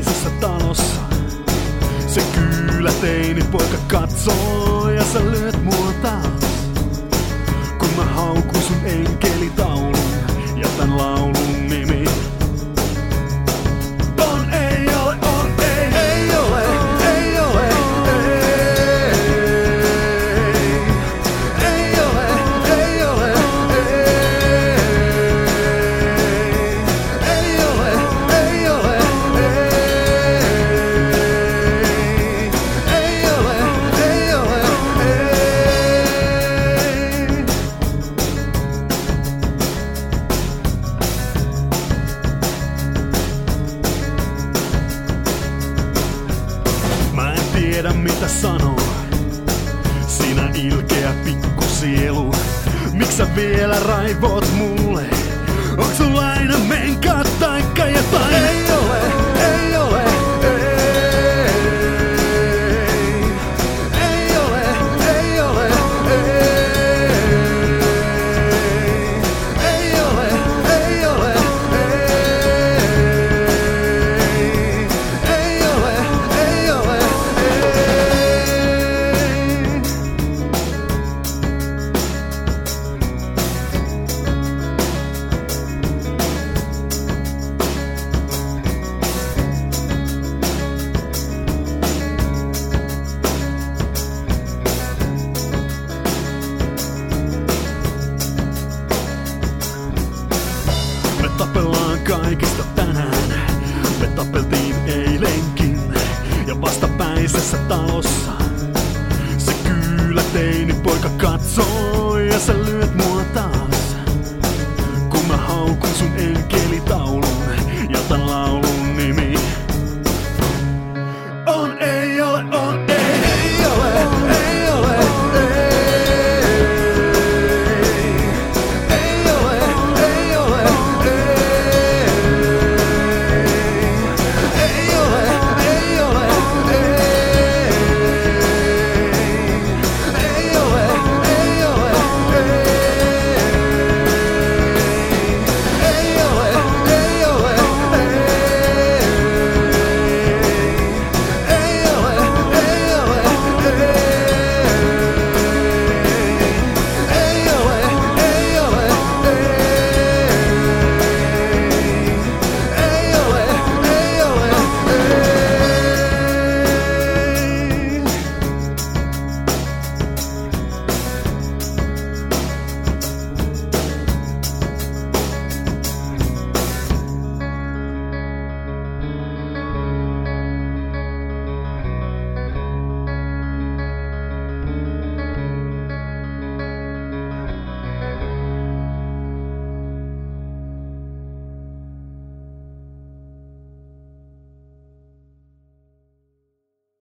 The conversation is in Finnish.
päisessä talossa. Se kyylä teini poika katsoo ja sä lyöt mua taas. Kun mä haukun sun enkelitaulun ja tän laulun nimi on ei ole, on ei ole, ei ole, ei ole, ei ole, ei ole, ei ole, ei ole, ei ole, Mä en tiedä mitä sanoo, sinä ilkeä pikkusielu. Miks sä vielä raivoot mulle? Onks sulla aina menkaa taikka jotain? Ei ole, ei ole, ei ole, ei ole, ei ole, ei ole, ei ole, ei ole, Me tapellaan kaikista tänään. Me tapeltiin eilenkin ja vastapäisessä talossa. Se kyylä teini poika katsoo